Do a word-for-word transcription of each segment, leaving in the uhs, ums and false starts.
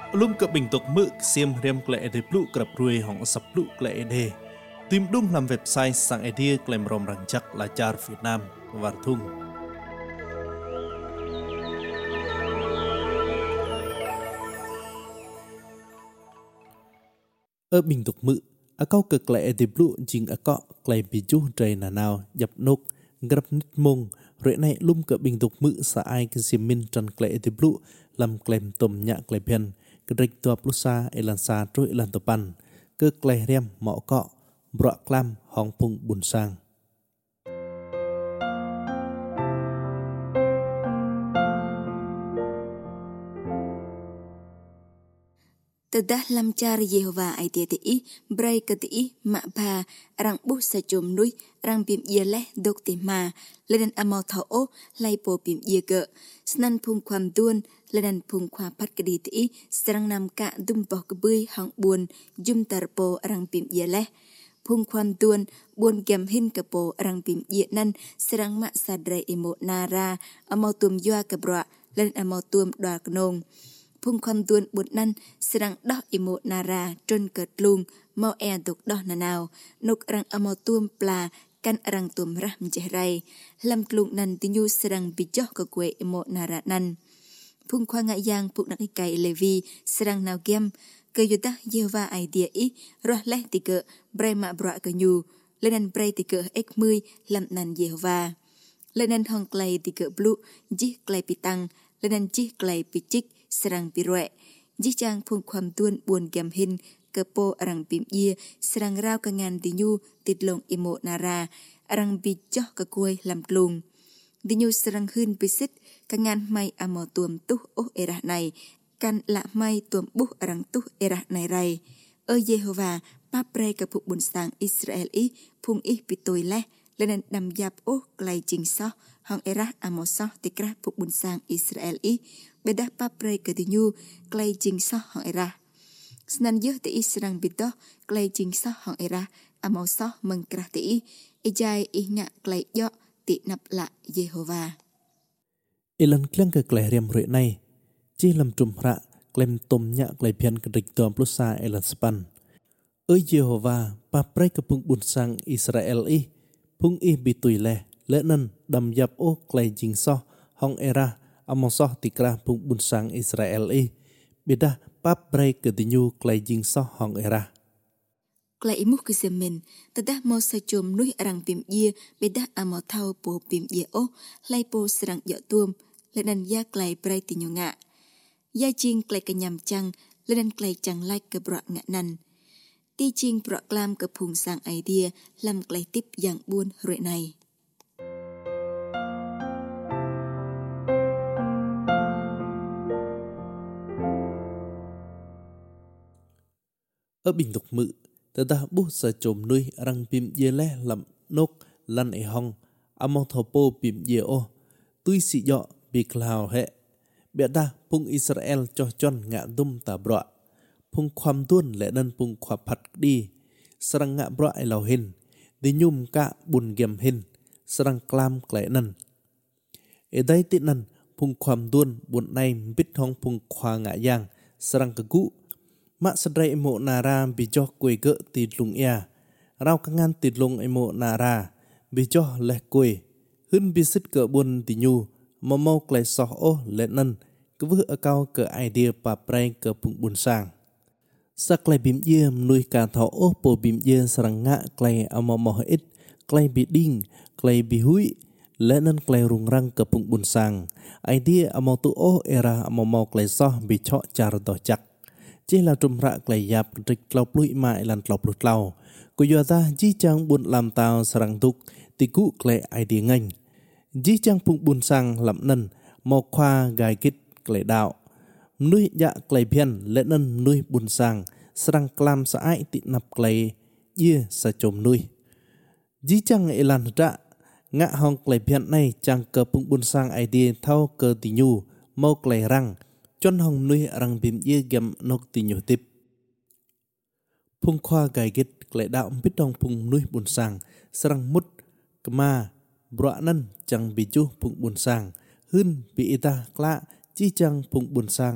Lum ke bình tục mự xiêm riêng lệ để blu cập ruồi hỏng sập blu lệ đề tìm đúng làm website sang idea claim rom răng chắc là char Việt Nam và thung ở bình tục mự ở câu cực lệ để blu chính ở cọ claim bị chú trời là nào dập nốt grab nít mông rồi này lum ke bình tục mự sa ai cái xiêm min trần lệ để blu làm claim tôm nhạ claim pen Kedrik tua plusa elansa trôi elan topan ke kleh riam mọ cọ bọa clam hong pung bùn sang Tedah lam cari Yehova ai tia ti brai ke ti mak ba rang bu sa chum nui rang pim ye leh dok ti ma leden amau thao o lai po pim ye ke snan phung kwam tuan leden phung kwa pat ke di ti serang nam ka dum boh ke bui hang buon jum tar po rang pim ye leh phung kwam tuan buon gem hin ke po rang pim ye nan serang mak sadrai emo nara amau tum yua ke bra leden amau tum dwa knong phung kwam tuan bột năn serang doh imo nara trôn cợt luôn mau e tục doh na nào nục rang amo tuam pla kan rang tuam rah mjehrai lam klung nan tinyu serang bijoh ke kue imo nara nan phung kwa nga yang phuk nak ikai levi serang nào gem ke yuta Yehova idea i roh leh tike brai ma bra ke nyu lenan brai tike ek mươi lam nan Yehova lenan hong klai tike blu ji klai pitang lenan ji klai pichik serang pirue jijang phung kwam tuan buon gam hin kepo arang pim ye serang rau kangan dinyu titlong imo nara arang bijoh ke kue lam klung dinyu serang hun pisit kangan mai amo tuam tuh oh erah này kan la mai tuam buh arang tuh erah này rai ơ Yehova papre ke phuk bun sang Israel i phung i pitoi leh lenan dam yap oh klai jing so hong erah amo so tikra phuk bun sang Israel i bedah papre ke dinyu klai jing so hong erah snan yeh ti serang bitoh klai jing so hong erah amo so mengkrah ti ijai ihnya klai yo ti nap la Yehova elan kleng ke kleh riam roi này chi lam trum ra klem tom nya klai pian kedrik tom plusa elan span ơi Yehova papre ke pung bun sang Israel i phung i bitui leh lenan dam yap o klai jing so hong erah amosoh tikra pung bun sang Israel i beda pap brai ke dinyu klai jing so hong era klai imu ke semen tadah mo sa chom nui arang pim ye beda amo thau po pim ye o lai po serang yo tuam lenan ya klai brai tinyu nga ya jing klai ke nyam chang lenan klai chang lai ke bra nga nan ti jing bra klam ke phung sang idea lam klai tip yang buon roi này ở bình tục mự ta bu sa chom nui rang pim ye le lam nok lan e hong among thopo pim ye o tui si yo bi cloud he bia da pung Israel cho chon ngạ dum ta bra pung kham tuan le nan pung khwa phat đi sarang ngạ bra e lau hin di nhum ka bun gem hin sarang klam klai nan e dai ti nan pung kham tuan bun nai bit hong pung khwa ngạ yang sarang ka gu mak sedrai emo nara bijoh kue ge tidlung ia rau kangan tidlung emo nara bijoh leh kue hun bisit ke bun tinyu momau klai soh o lenan kvu akau ke idea pa prai ke pung bun sang sak klai bim ye nuôi ka tho o po bim ye sarang nga klai amomoh it klai bi ding klai bi hui lenan klai rung rang ke pung bun sang idea amau tu o era amomau klai soh bi cho char do chak chỉ là trùm rạ klei yap trịch lau plui mai lan lau plui lau cô yo ta chỉ chang bun làm tao sarang tuk ti ku klei ai đi ngành chỉ chang phung bun sang làm nân mò khoa gai kít klei đạo nuôi dạ klei pian lệ nân nuôi bun sang sarang klam sa ai ti nap klei ye sa chom nuôi chỉ chang elan rạ ngạ hong klei pian này chang cơ phung bun sang ai đi thao cơ ti nhu mau klei răng chon hong nui rang bim ye gem nok ti nyu tip phung khoa gai git klei đạo bit dong phung nui bun sang sarang mut kma bra nan chang bi chu phung bun sang hun bi ita kla chi chang phung bun sang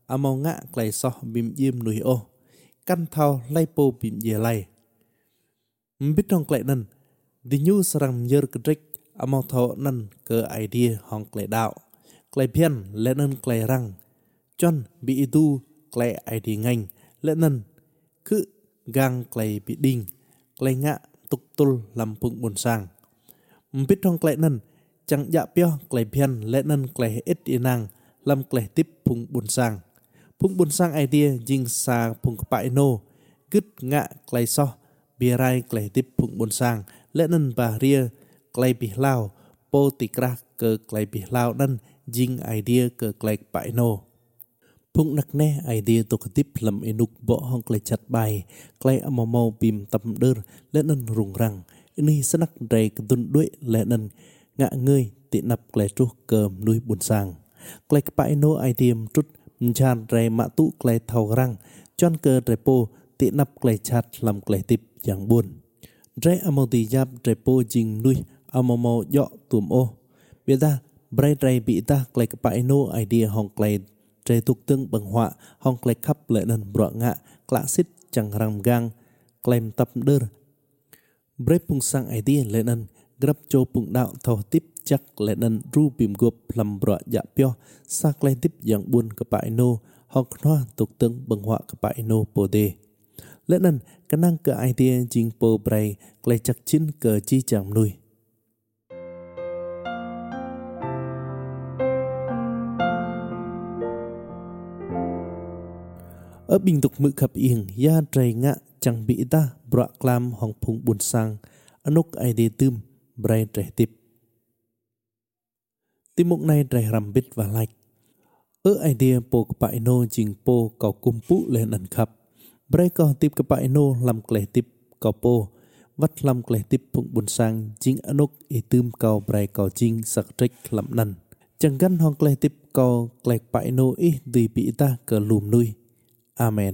à mau ngạ clay so bìm diêm nuôi ô căn thao lay po bìm dìa lay biết trong clay nần đi nhu sarang yer kedrek à mau thọ nần cơ idea hong clay đạo clay pian lẽ nần clay răng chon bị tu clay idea ngành lẽ nần cứ gang clay bị đinh clay ngạ tục tul làm phụng buồn sang biết trong clay nần chẳng dạ pio clay pian lẽ nần clay ít inang làm clay tiếp phụng buồn sang phụng buồn sang idea jing sa phụng kapại no gứt ngạ clay so bia rai clay tiếp phụng buồn sang lẽ nần bà ria clay bị lao po tikra cơ clay bị lao nần jing idea cơ clay kapại no phụng nặc nè idea tổ tiếp làm enuk bỏ hong clay chặt bài clay amamo bìm tâm đơ lẽ nần rùng răng ini senak dray kedun duit lẽ nần ngạ ngươi tị nập clay trúc cơm nuôi buồn sang clay kapại no idea trút chan dray mạ tụ clay thầu răng chon cơ repo tị nập clay chặt làm clay tiếp dạng buồn dray amoti giáp repo jing nuôi amamo dọ tuom ô biết ta bray dray bị ta clay kapại no idea hong clay dray tục tương bằng họa hong clay khắp lệ nần bọa ngạ klạ xít chẳng ram gang clay tập đơ bray pung sang idea lệ nần grab cho pung đạo thầu tiếp chắc lệ nần ru bìm gộp làm bọa dạ pio sa clay tiếp dạng buồn kapại no hong khoa tục tương bằng họa kapại no pode lệ nần cái năng cơ idea jing po bray clay chắc chín cờ chi chẳng nuôi ở bình tục mự khập yên ya tray ngạ chẳng bị ta bọa clam hong phung buồn sang anok idea tươm bray tray tiếp tim mục này tray ram bit và like ở idea po kapại no jing po cầu cung pu lên ẩn khập bray co tiếp kapại no làm clay tiếp cầu po vắt làm clay tiếp phung buồn sang jing anok e tươm cầu bray cầu jing sak trek làm nần chẳng gắn hong clay tiếp cầu clay kapại no e đi bị ta cờ lùm nuôi Amen.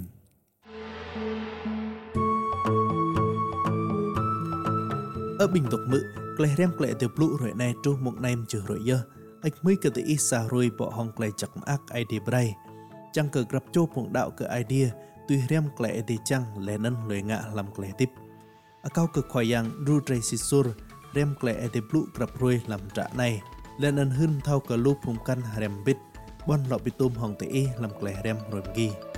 Ở bình tục mự, clay rem clay tiêu lụ rồi này trú một nem trừ rồi dơ. Ếch mới cơ tự ý xa rồi bỏ hong clay chắc ác idea bray. Chẳng cờ gặp chô phụng đạo cơ idea, tuy rem clay thì chẳng lẽ nâng lời ngạ làm clay tiếp. Ở cao cực khoai yang ru tray si sur, rem clay tiêu lụ gặp rồi làm trả này. Lẽ nâng hưng thao cờ lụ phụng căn rem bít, bon lọ bị tôm hong tự ý làm clay rem rồi ghi.